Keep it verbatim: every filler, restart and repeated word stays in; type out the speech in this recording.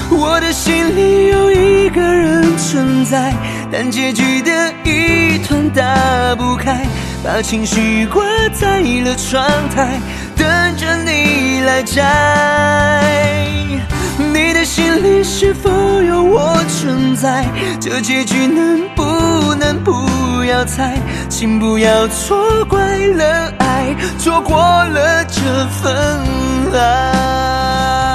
我的心里有一个人存在，但结局的一团打不开，把情绪挂在了窗台，等着你来摘。你的心里是否有我存在？这结局能不能不要猜？请不要错怪了爱，错过了这份爱。